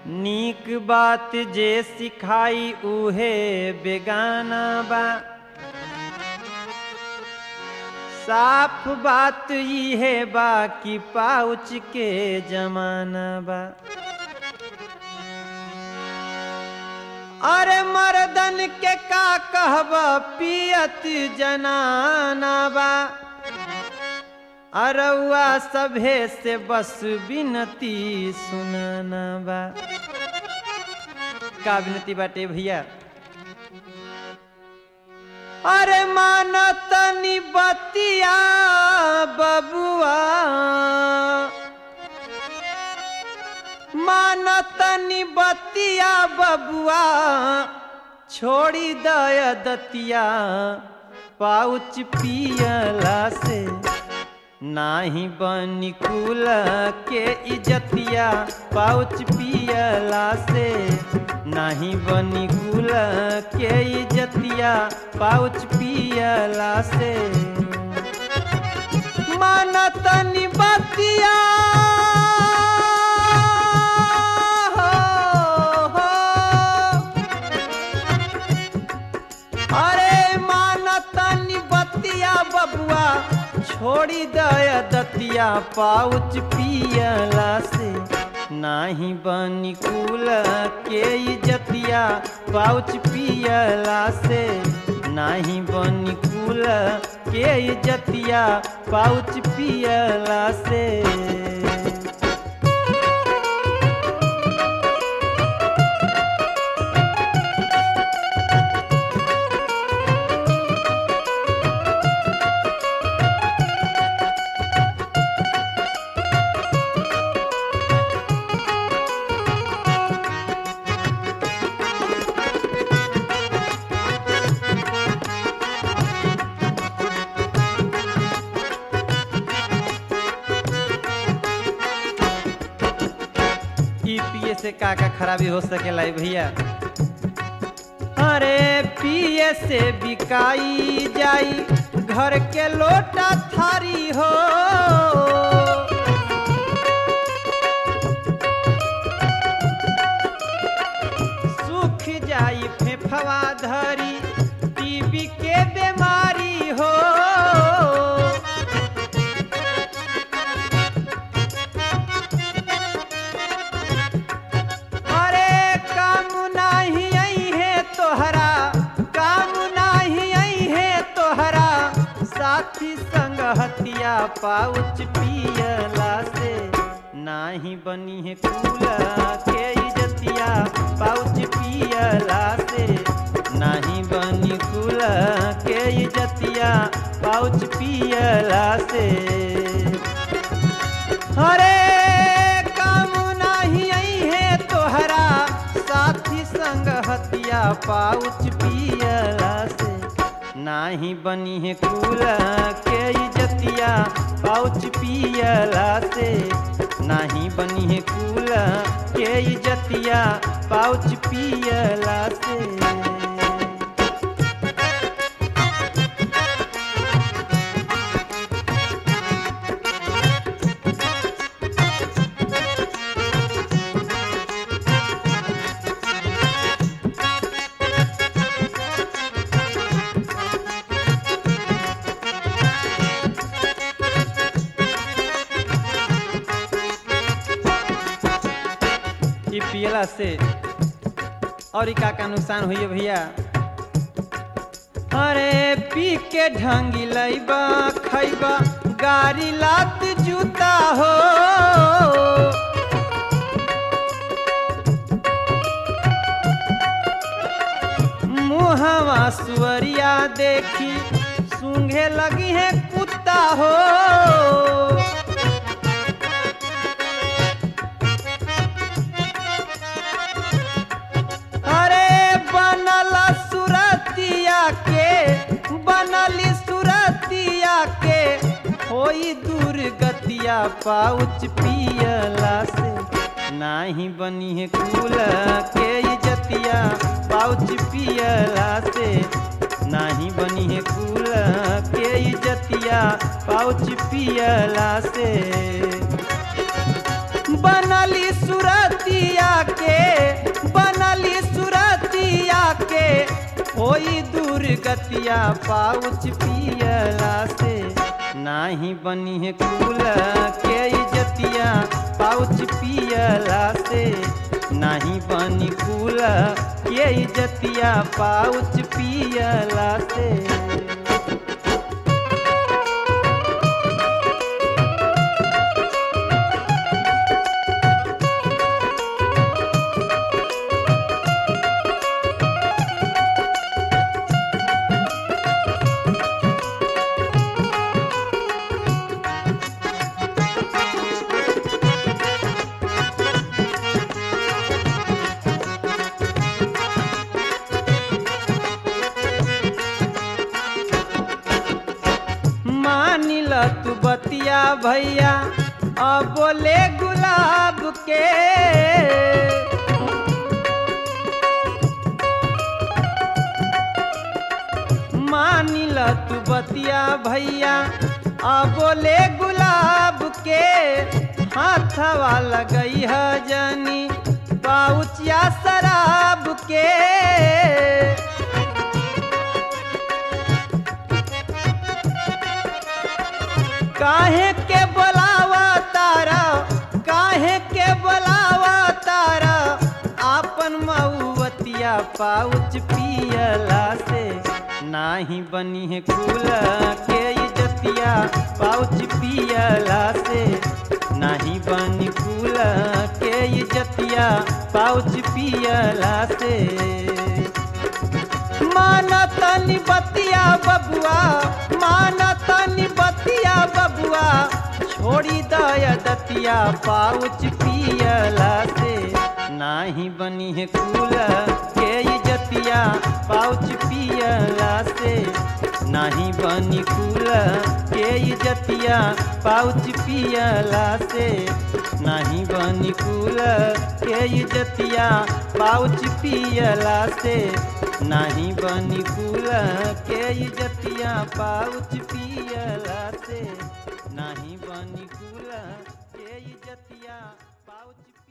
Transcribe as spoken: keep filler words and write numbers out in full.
नीक बात जे सिखाई उहे बेगाना बा। साफ बात इहे बा कि पाउच के जमाना बा। अरे मर्दन के का कहबा पियत जनाना बा। अरउआ सभे से बस बिनती सुनाना बा। का बिनती बाटे भैया? अरे मानतनी बतिया बबुआ, मानतनी बतिया बबुआ, छोड़ी दय दतिया पाउच पियला से नाही बनी कुल के इजतिया। पाउच पियला से नाही बनी कुल के इजतिया। पाउच पियला से मानतनी बतिया हो, हो। अरे मानतनी बतिया बबुआ, छोड़ी दय दतिया। पाउच पियला से नाही बनी कुल के इजतिया। पाउच पियला से नाही बनी कुल के इजतिया। पाउच पियला से से का का खराबी हो सकेला भैया? अरे पिए से बिकाई जाई घर के लोटा थारी हो। सूख जाई फेफवा धरी टीबी के बीमारी हो। साथी संगहतिया पाउच पियला से नाही बनी है कुल के इजतिया। पाउच पियला से नाही बनी कुल के इजतिया। पाउच पियला से अरे काम नाही आई है तोहरा साथी संगहतिया। पाउच पियला से नाही बनी है कुल के इजतिया। पाउच पियला से नाही बनी है कुल के इजतिया। पाउच पियला से पियला से और का का नुकसान हुई भैया? अरे पी के ढंगी लैबा खैबा गाड़ी लात जूता हो। मुहवा सुअरिया देखी सूंघे लगी है कुत्ता हो। के बनली सुरतिया के होई दुर्गतिया। पाउच पियला से नाही बनी है कुल के इजतिया। पाउच पियला से नाही बनी है कुल के इजतिया। पाउच पियला से बनली सुरतिया के इज्जतिया पाउच पियला से नाही बनी है कुल के इज्जतिया पाउच पियला से नाही बनी कुल के इज्जतिया पाउच पियला से। मानिल तू बतिया भैया अब बोले गुलाब के मानिल तू बतिया भैया अब बोले गुलाब के हाथवा लगई है जनी पाउचिया शराब के। काहे के बोलावा तारा काहे के बोलावा तारा आपन मऊवतिया पाउच पियला से नाही बनी है कुल के इज्जतिया पाउच पियला से नाही बनी कुल के इज्जतिया पाउच पियला से। मानतनी बतिया बबुआ मानतनी बतिया बबुआ छोड़ी दया दतिया पाउच पियला से नाही बनी है कुल के इज्जतिया पाउच पियला से नाही बनी कुल के इज्जतिया पाउच पियला से नाही बनी कुल के इज्जतिया पाउच पियला से नाही बनी कुल के इज्जतिया पाउच पियला से नाही बनी कुल के इज्जतिया पाउच